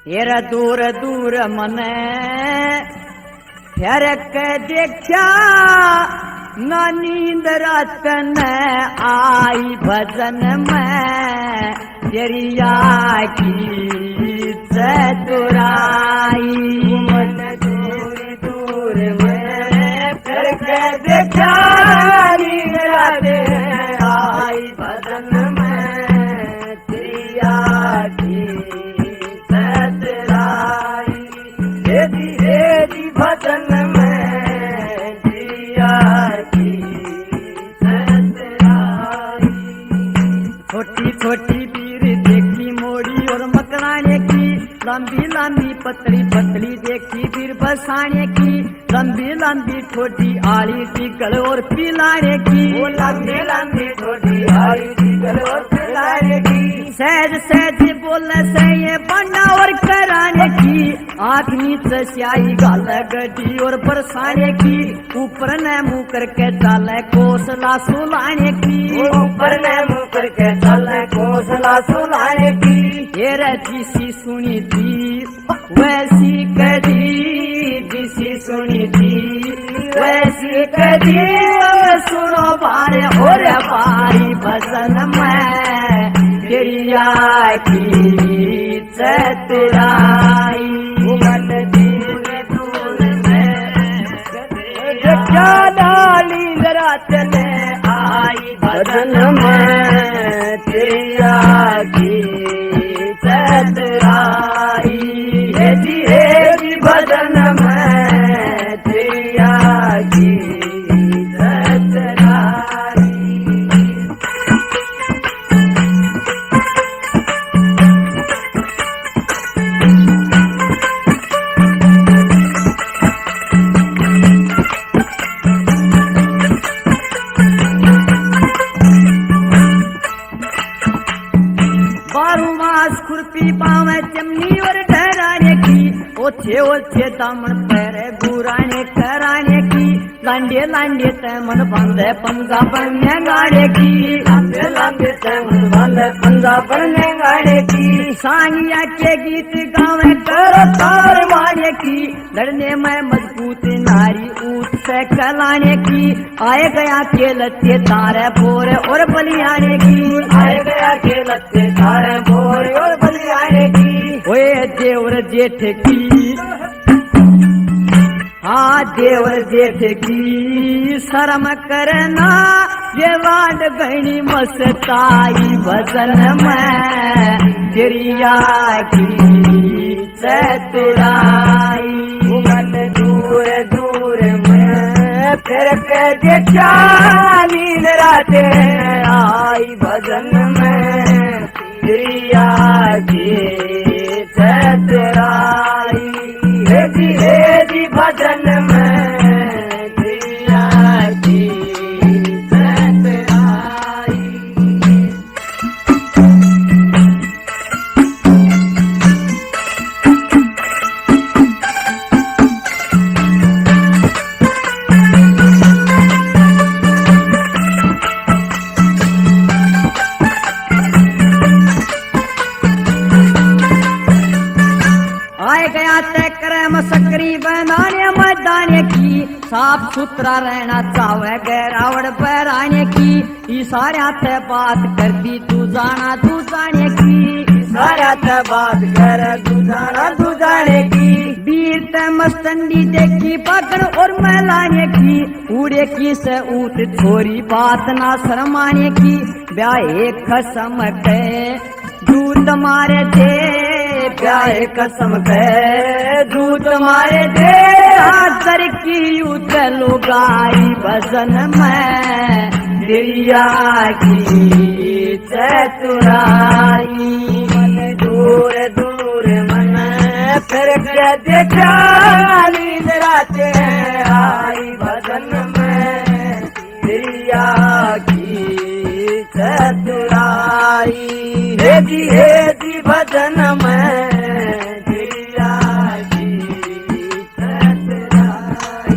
हेरा दूर दूर मने फिर के देखा ना नींद रात न आई भजन में तेरी आखी चतुराई मन दूर दूर में फिर के देखा नींद रात आई भजन में तेरी आखी चतुराई हेरी भजन में छोटी छोटी बीर देखी मोड़ी और मकड़ाने की लंबी लंबी पतली पतली देखी बीर बसाने की लंबी लंबी छोटी आड़ी टिकल और पिलाने की लंबी लंबी छोटी आड़ी टिकल और पिलाने की सहज सहज बोले से ये बनना और कराने की आँख नीचे स्याही गाल गड्डी और बरसाने की ऊपर न मुँह करके डाले कोसला सुलाने की ऊपर न मुँह करके डाले कोसला सुलाने की ये जिसी सुनी थी वैसी कदी जिसी सुनी थी वैसी कदी सुनो बारे और पारी भजन में तेरी आखी चतुराई मन दूर दूर में डाली रात में आई भजन में तेरी आखी चतुराई हेरी भजन में तेरी आखी खुरपी पावे चमनी और ठहराने की ओछे ओछे दामन पैरे गुराने कराने की लांडे लांडे तमन बांधे पंजा बनने गाड़े की लांडे लांडे तमन बांधे पंजा बनने गाड़े की सांगिया के गीत गावे करो तार मारे की लड़ने में मजबूत नारी ऊट से कलाने की आए गया के लत्ते तारे बोरे और बलियाने की आए गया के लत्ते तारे बोरे और बलियाने की ओए देवर जेठ की हाँ देवर जेठ की शर्म करना ये वाड गणी मस्ताई भजन में तेरी आखी चतुराई मन दूर दूर में फिर के देखा नींद रात आई भजन में तेरी आखी चतुराई हेरी भजन में तेरी आखी चतुराई आए गया तय करे मसकरी बनाने मैदाने की साफ सुथरा रहना चाहे गैरावड़ पहराने की इशारा से बात करती तू जाने की इशारा से बात कर तू जाने की वीर ते मस्तंडी देखी पकड़ और महलाने की उड़े की से ऊट छोरी बात ना शर्माने की ब्याहे कसम के दूध मारे थे प्यारे कसम के दूध मारे दे हाथ की उतलो गाई भजन में दिया की चतुराई मन दूर दूर मन फिर के देखा नींद रात आई भजन में दिया की चतुराई हेरी भजन में दिया की चतुराई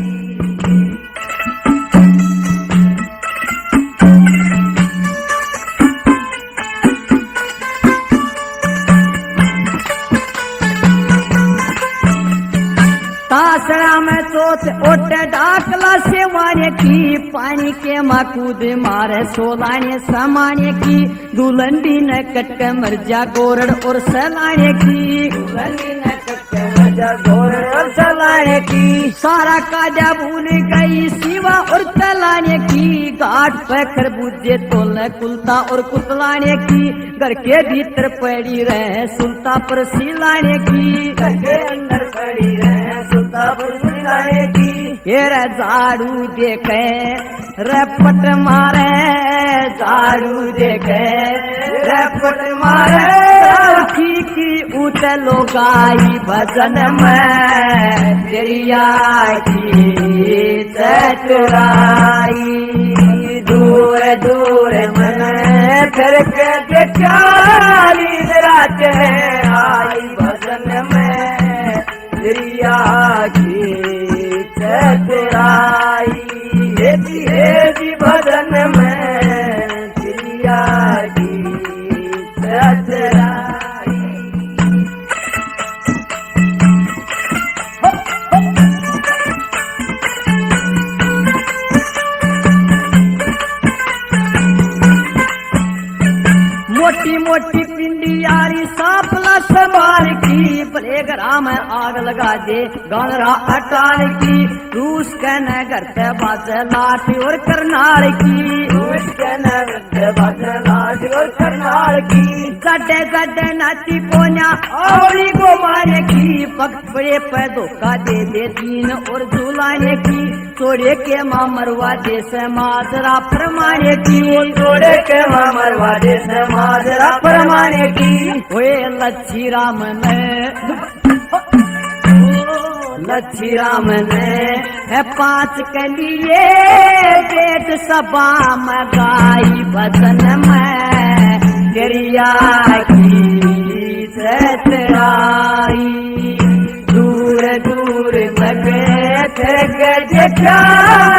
आसरा में चोथ ओट डाकला से वाने की पानी के माकूद मारे सोलाने समाने की दुलंडी न कट मर जा गोरड़ और सलाने की दुलंडी न कट मर जा गोरड़ और सलाने की सारा काजा भूल गई सिवा और तलाने की घाट पे खरबूजे तोलने कुलता और कुतलाने की घर के भीतर पड़ी रहे सुलता पर सिलाने की घर के अंदर पड़ी रहे सुलता पर सिलाने की ये झाड़ू देखे रपट मारे झाड़ू देखे रपट मारे की उतलो गाई भजन में दरिया की चतुराई दूर दूर मन फिर के बेचारी रात आई भजन में दरिया की चतुराई हेजी भजन में दरिया की चतुराई। मोटी मोटी पिंडी यारी सापला सवार की प्लेग राम आग लगा दे गंगरा अटाल की रूस के नगर ते बाजे लाठी और करनाल की रूस के नगर ते बाजे लाठी और करनाल की गड्ढे गड्ढे नाची कोन्या औली को मारे की पकड़े पे धोखा दे दे दीन और झुलाने की तोड़े के माँ मरवा दे से माजरा फरमाने की तोड़े के माँ मरवा दे से माजरा फरमाने की वे लच्छी राम ने लच्छी राम ने है 5 के लिए पेट सभा में गाई भजन में दरिया की चतुराई दूर दूर तक जग